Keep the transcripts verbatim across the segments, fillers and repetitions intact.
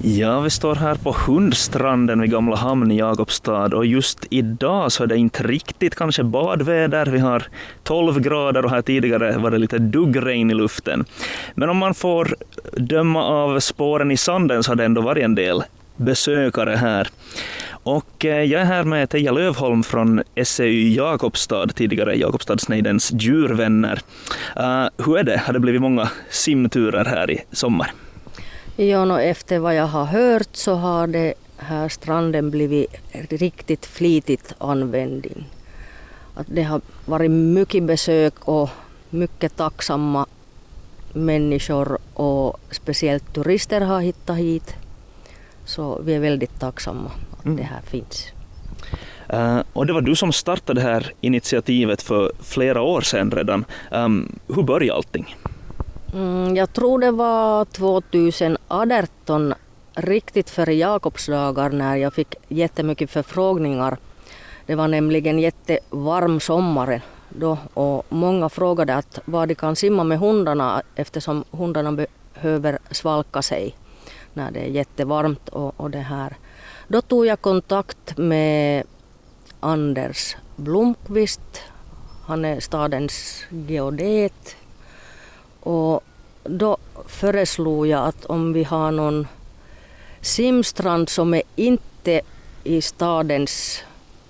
Ja, vi står här på Hundstranden vid Gamla hamn i Jakobstad och just idag så är det inte riktigt kanske badväder. Vi har tolv grader och här tidigare var det lite duggregn i luften. Men om man får döma av spåren i sanden så har det ändå varit en del besökare här. Och jag är här med Teija Lövholm från S E Y Jakobstad, tidigare Jakobstadsnejdens djurvänner. Uh, hur är det? Har det blivit många simturer här i sommar? Ja, no, efter vad jag har hört så har det här stranden blivit riktigt flitigt användning. Att det har varit mycket besök och mycket tacksamma människor och speciellt turister har hittat hit. Så vi är väldigt tacksamma att mm. det här finns. Uh, och det var du som startade det här initiativet för flera år sedan redan. Um, hur började allting? Mm, jag tror det var tjugoarton, riktigt före Jakobsdagar, när jag fick jättemycket förfrågningar. Det var nämligen jättevarm sommar då och många frågade att vad de kan simma med hundarna eftersom hundarna behöver svalka sig när det är jättevarmt och, och det här. Då tog jag kontakt med Anders Blomqvist, han är stadens geodet. Och då föreslog jag att om vi har någon simstrand som är inte i stadens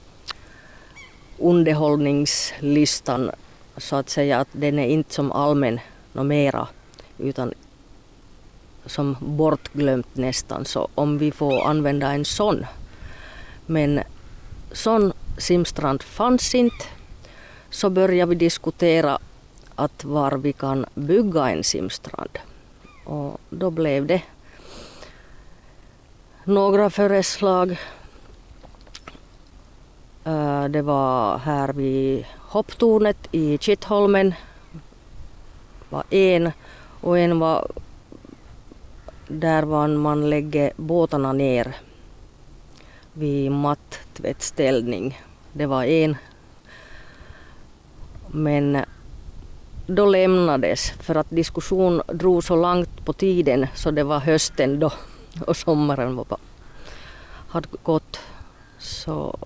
underhållningslistan så att säga, att den är inte som allmän och mera utan som bortglömt nästan, så om vi får använda en sån. Men sån simstrand fanns inte, så började vi diskutera att var vi kan bygga en simstrand. Och då blev det några förslag. Det var här vid hopptornet i Kittholmen var en och en var där man lägger båtarna ner vid mattvättställning. Det var en. Men då lämnades för att diskussion drog så långt på tiden så det var hösten då och sommaren var bara, hade gått. Så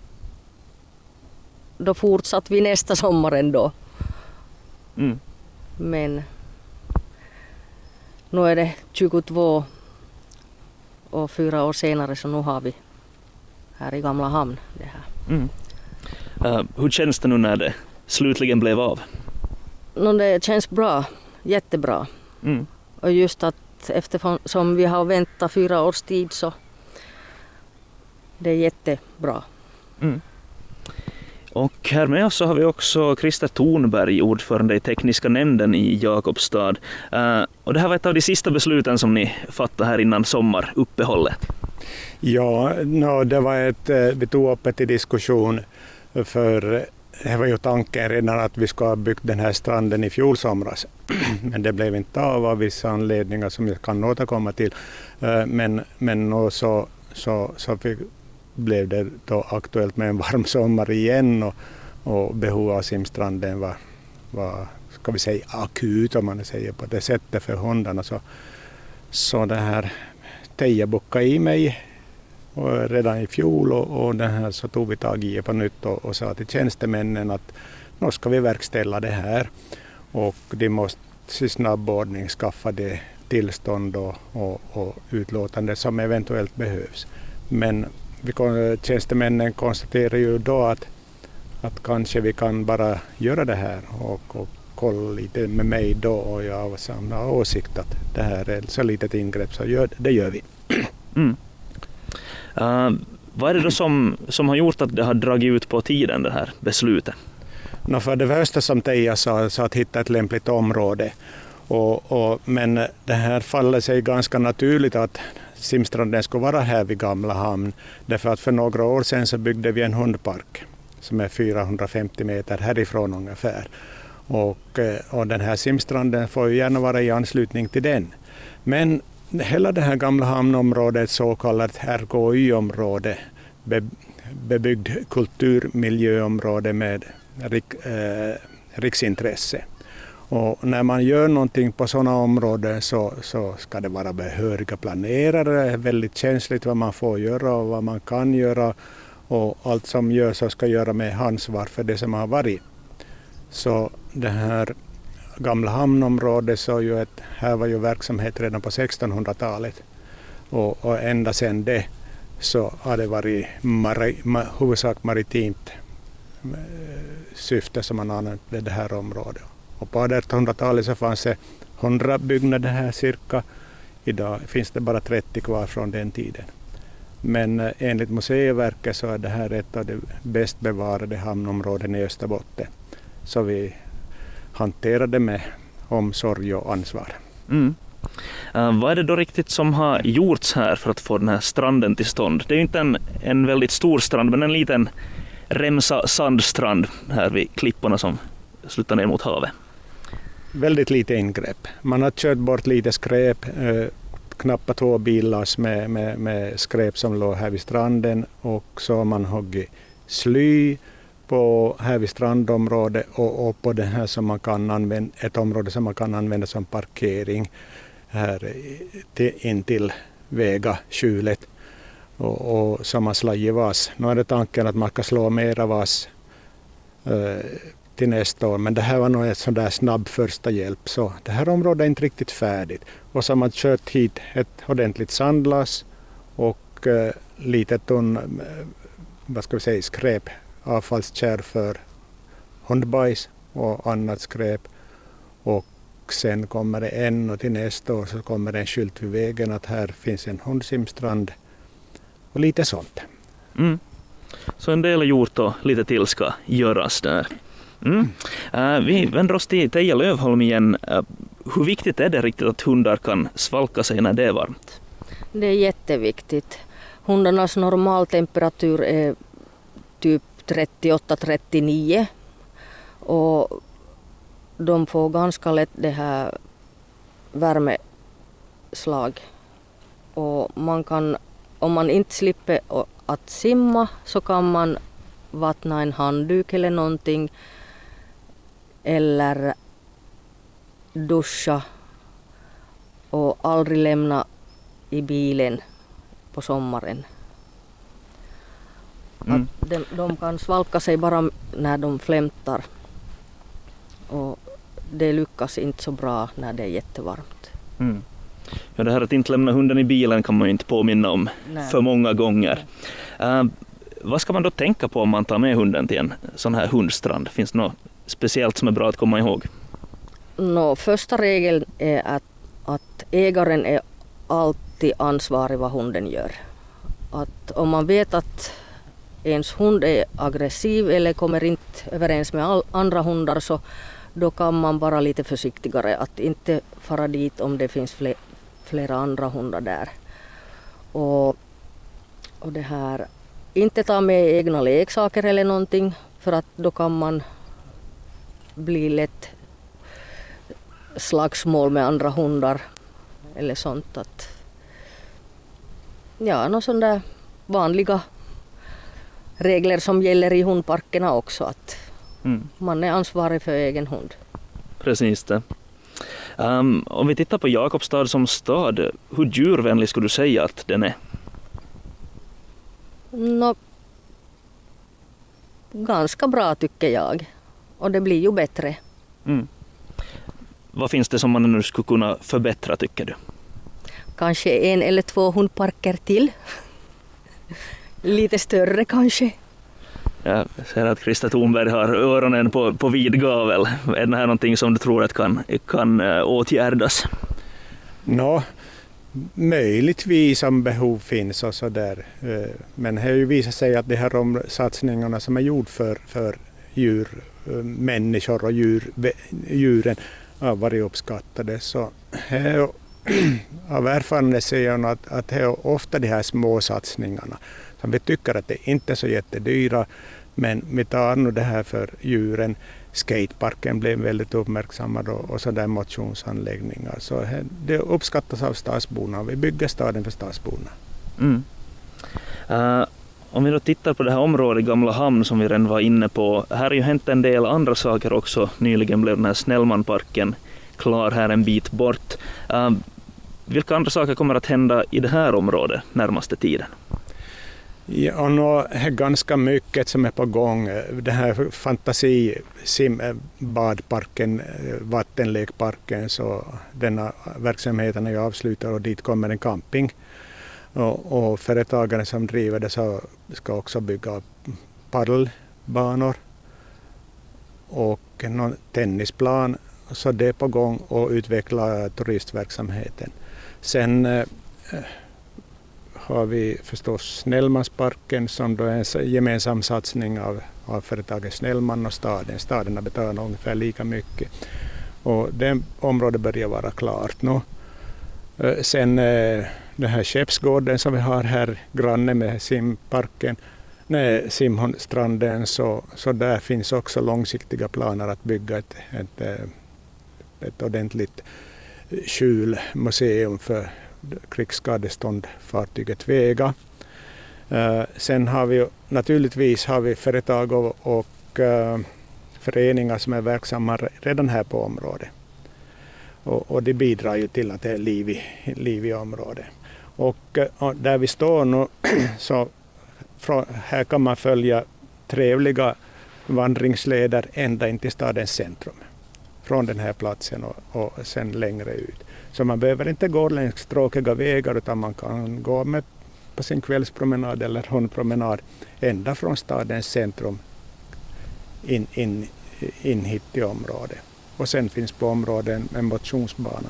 då fortsatte vi nästa sommaren då. Mm. Men nu är det tjugotvå och fyra år senare så nu har vi här i Gamla hamn det här. Mm. Uh, hur känns det nu när det slutligen blev av? No, det känns bra, jättebra. Mm. Och just att eftersom vi har väntat fyra års tid så det är jättebra. Mm. Och här med oss så har vi också Christer Thornberg, ordförande i tekniska nämnden i Jakobstad. Uh, och det här var ett av de sista besluten som ni fattade här innan sommaruppehållet. Ja, no, det var ett, vi tog upp ett i diskussion för det var ju tanken redan att vi ska ha byggt den här stranden i fjol somras. Men det blev inte av av vissa anledningar som jag kan återkomma till. Men, men så, så, så blev det då aktuellt med en varm sommar igen och, och behov av simstranden var, var ska vi säga akut om man säger på det sättet för hundarna. Så, så det här Teija bockade i mig och redan i fjol och, och den här så tog vi tag i på nytt och, och sa till tjänstemännen att nu ska vi verkställa det här och de måste i snabb ordning skaffa det tillstånd och, och, och utlåtande som eventuellt behövs. Men vi, tjänstemännen konstaterar ju då att, att kanske vi kan bara göra det här och, och kolla lite med mig då och jag har samma åsikt att det här är så litet ingrepp så gör, det gör vi. Mm. Uh, vad är det då som, som har gjort att det har dragit ut på tiden det här beslutet? No, för det första som Teija sa, så att hitta ett lämpligt område. Och, och, men det här faller sig ganska naturligt att simstranden ska vara här vid Gamla hamn. Därför att för några år sedan så byggde vi en hundpark som är fyrahundrafemtio meter härifrån ungefär. Och, och den här simstranden får ju gärna vara i anslutning till den. Men hela det här Gamla hamnområdet, så kallat R K Y-område, be, bebyggd kulturmiljöområde med rik, eh, riksintresse. Och när man gör någonting på sådana områden så, så ska det vara behöriga planerare. Väldigt känsligt vad man får göra och vad man kan göra. Och allt som görs så ska göra med ansvar för det som har varit. Så det här gamla hamnområdet så ju ett, här var ju verksamhet redan på sextonhundratalet. Och, och ända sedan det så har det varit mari, ma, huvudsak maritimt syfte som man använde det här området. Och på artonhundratalet så fanns det hundra byggnader här cirka. Idag finns det bara trettio kvar från den tiden. Men enligt Museiverket så är det här ett av de bäst bevarade hamnområden i Österbotten. Så vi hanterade med omsorg och ansvar. Mm. Uh, vad är det då riktigt som har gjorts här för att få den här stranden till stånd? Det är ju inte en, en väldigt stor strand men en liten remsa sandstrand här vid klipporna som slutar ner mot havet. Väldigt lite ingrepp. Man har kört bort lite skräp, eh, knappt två bilar med, med, med skräp som låg här vid stranden och så har man huggit sly på här vid strandområdet och, och på det här som man kan använda, ett område som man kan använda som parkering här till, in till väga skjulet och, och som har slagit vas. Nu är det tanken att man ska slå mera vas eh, till nästa år, men det här var nog ett sån där snabb första hjälp så det här området är inte riktigt färdigt. Och så har man kört hit ett ordentligt sandlas och eh, lite tunn, eh, vad ska vi säga, skräp, avfallskärr för hundbajs och annat skräp. Och sen kommer det en och till nästa år så kommer det en skylt vid vägen att här finns en hundsimstrand och lite sånt. Mm. Så en del är gjort och lite till ska göras där. Mm. Uh, vi vänder oss till Teija Lövholm igen. Uh, hur viktigt är det riktigt att hundar kan svalka sig när det är varmt? Det är jätteviktigt. Hundarnas normaltemperatur är typ trettioåtta trettionio och de får ganska lätt det här värmeslag. Och man kan, om man inte slipper att simma så kan man vattna en handduk eller någonting eller duscha och aldrig lämna i bilen på sommaren. Mm. Att de, de kan svalka sig bara när de flämtar och det lyckas inte så bra när det är jättevarmt. Mm. Ja, det här att inte lämna hunden i bilen kan man ju inte påminna om Nej. för många gånger. Uh, vad ska man då tänka på om man tar med hunden till en sån här hundstrand? Finns det något speciellt som är bra att komma ihåg? No, första regeln är att, att ägaren är alltid ansvarig vad hunden gör. Att om man vet att ens hund är aggressiv eller kommer inte överens med all, andra hundar så då kan man vara lite försiktigare att inte fara dit om det finns fler, flera andra hundar där. Och, och det här, inte ta med egna leksaker eller någonting för att då kan man bli lätt slagsmål med andra hundar eller sånt. Att, ja, några sådana där vanliga regler som gäller i hundparkerna också. Att mm. man är ansvarig för egen hund. Precis det. Um, om vi tittar på Jakobstad som stad, hur djurvänlig skulle du säga att den är? No, ganska bra tycker jag. Och det blir ju bättre. Mm. Vad finns det som man nu skulle kunna förbättra tycker du? Kanske en eller två hundparker till. Lite större kanske. Jag ser att Krista Thornberg har öronen på, på vid gavel. Är det här någonting som du tror att kan, kan åtgärdas? Nå, möjligtvis om behov finns och så där. Men det har ju visat sig att de här satsningarna som är gjort för, för djur, människor och djur, djuren har varit uppskattade. Så här, av erfarenhet säger jag att, att det är ofta de här små satsningarna som vi tycker att det inte är så jättedyra, men vi tar nu det här för djuren. Skateparken blev väldigt uppmärksammad och, och sådär motionsanläggningar. Så det uppskattas av stadsborna. Vi bygger staden för stadsborna. Mm. Uh, Om vi då tittar på det här området Gamla hamn som vi redan var inne på, här har ju hänt en del andra saker också. Nyligen blev den här Snellmanparken klar här en bit bort. Uh, vilka andra saker kommer att hända i det här området närmaste tiden? Ja, och det är ganska mycket som är på gång. Den här fantasissimbadparken, vattenlekparken, så denna verksamheten är ju avslutad och dit kommer en camping. Och, och företagare som driver det så ska också bygga paddelbanor och någon tennisplan. Så det är på gång och utveckla turistverksamheten. Sen eh, har vi förstås Snellmansparken som då är en gemensam satsning av, av företaget Snellman och staden. Staden har betalat ungefär lika mycket. Och det området börjar vara klart nu. Sen den här Skeppsgården som vi har här granne med simparken, nej, simstranden, så, så där finns också långsiktiga planer att bygga ett, ett, ett ordentligt skjulmuseum för krigsskadestånd fartyget Vega. Uh, sen har vi naturligtvis har vi företag och, och uh, föreningar som är verksamma redan här på området. Och, och det bidrar ju till att det är liv i, liv i området. Och, och där vi står nu så från, här kan man följa trevliga vandringsleder ända in till stadens centrum. Från den här platsen och, och sen längre ut. Så man behöver inte gå längs tråkiga vägar utan man kan gå med på sin kvällspromenad eller hundpromenad ända från stadens centrum in, in, in hit till området. Och sen finns på området en motionsbana.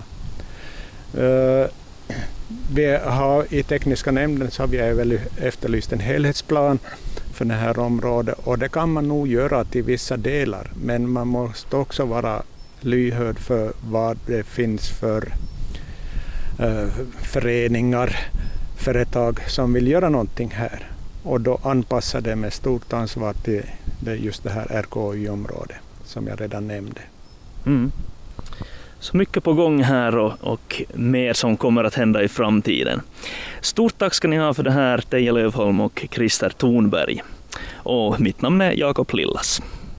Uh, vi har, I tekniska nämnden så har vi väl efterlyst en helhetsplan för det här området och det kan man nog göra till vissa delar, men man måste också vara lyhörd för vad det finns för uh, föreningar, företag som vill göra någonting här och då anpassa det med stort ansvar till det, just det här R K Y-området som jag redan nämnde. Mm. Så mycket på gång här och, och mer som kommer att hända i framtiden. Stort tack ska ni ha för det här, Teija Lövholm och Christer Thornberg. Och mitt namn är Jakob Lillas.